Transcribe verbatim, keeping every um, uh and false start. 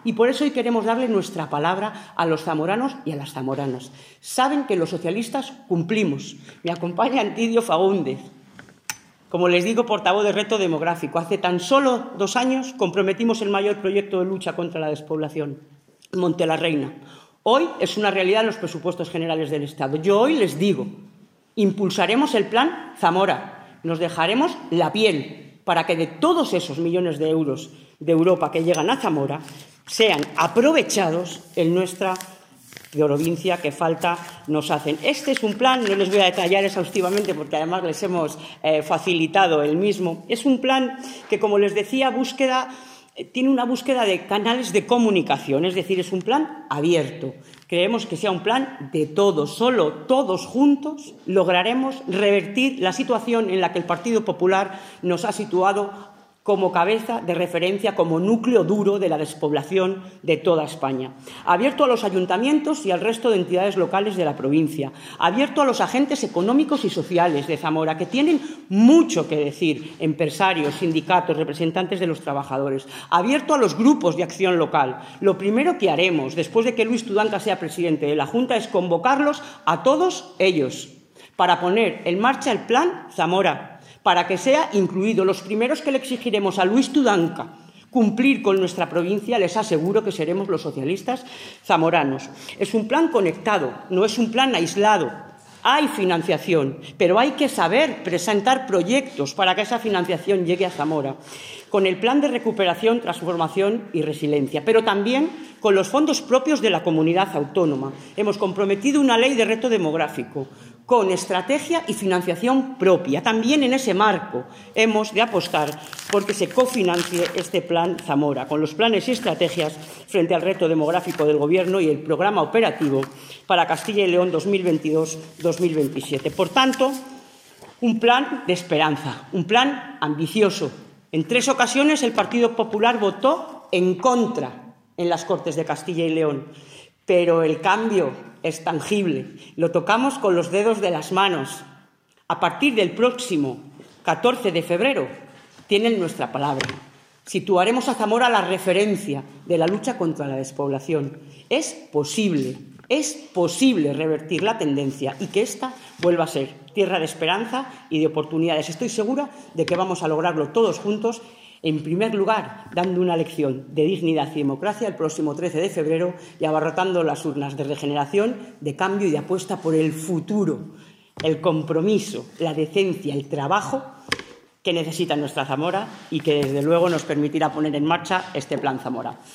Y por eso hoy queremos darle nuestra palabra a los zamoranos y a las zamoranas. Saben que los socialistas cumplimos. Me acompaña Antidio Fagúndez, como les digo, portavoz de Reto Demográfico. Hace tan solo dos años comprometimos el mayor proyecto de lucha contra la despoblación, Monte la Reina. Hoy es una realidad en los presupuestos generales del Estado. Yo hoy les digo, impulsaremos el plan Zamora, nos dejaremos la piel para que de todos esos millones de euros de Europa que llegan a Zamora sean aprovechados en nuestra provincia que falta nos hacen. Este es un plan, no les voy a detallar exhaustivamente porque además les hemos eh, facilitado el mismo. Es un plan que, como les decía, búsqueda, eh, tiene una búsqueda de canales de comunicación, es decir, es un plan abierto. Creemos que sea un plan de todos, solo todos juntos lograremos revertir la situación en la que el Partido Popular nos ha situado como cabeza de referencia, como núcleo duro de la despoblación de toda España. Abierto a los ayuntamientos y al resto de entidades locales de la provincia. Abierto a los agentes económicos y sociales de Zamora, que tienen mucho que decir, empresarios, sindicatos, representantes de los trabajadores. Abierto a los grupos de acción local. Lo primero que haremos, después de que Luis Tudanca sea presidente de la Junta, es convocarlos a todos ellos para poner en marcha el plan Zamora, para que sea incluido. Los primeros que le exigiremos a Luis Tudanca cumplir con nuestra provincia, les aseguro que seremos los socialistas zamoranos. Es un plan conectado, no es un plan aislado. Hay financiación, pero hay que saber presentar proyectos para que esa financiación llegue a Zamora, con el plan de recuperación, transformación y resiliencia, pero también con los fondos propios de la comunidad autónoma. Hemos comprometido una ley de reto demográfico, con estrategia y financiación propia. También en ese marco hemos de apostar porque se cofinancie este plan Zamora, con los planes y estrategias frente al reto demográfico del Gobierno y el programa operativo para Castilla y León dos mil veintidós dos mil veintisiete. Por tanto, un plan de esperanza, un plan ambicioso. En tres ocasiones el Partido Popular votó en contra en las Cortes de Castilla y León, pero el cambio es tangible, lo tocamos con los dedos de las manos. A partir del próximo catorce de febrero tienen nuestra palabra. Situaremos a Zamora la referencia de la lucha contra la despoblación. Es posible, es posible revertir la tendencia y que esta vuelva a ser tierra de esperanza y de oportunidades. Estoy segura de que vamos a lograrlo todos juntos. En primer lugar, dando una lección de dignidad y democracia el próximo trece de febrero y abarrotando las urnas de regeneración, de cambio y de apuesta por el futuro, el compromiso, la decencia, el trabajo que necesita nuestra Zamora y que, desde luego, nos permitirá poner en marcha este plan Zamora.